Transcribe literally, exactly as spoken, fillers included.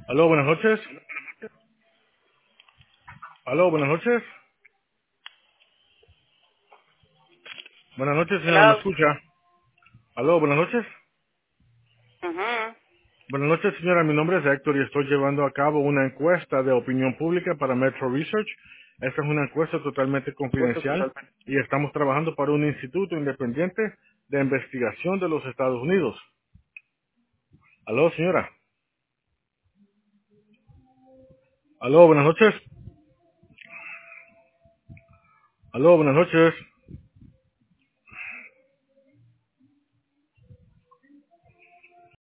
Aló, buenas noches. Aló, buenas noches. Buenas noches, señora, ¿me Hello. escucha? Aló, buenas noches. Ujú. Buenas noches, señora. Mi nombre es Héctor y estoy llevando a cabo una encuesta de opinión pública para Metro Research. Esta es una encuesta totalmente Puesto confidencial totalmente. y estamos trabajando para un instituto independiente de investigación de los Estados Unidos. Aló, señora. Aló, buenas noches. Aló, buenas noches.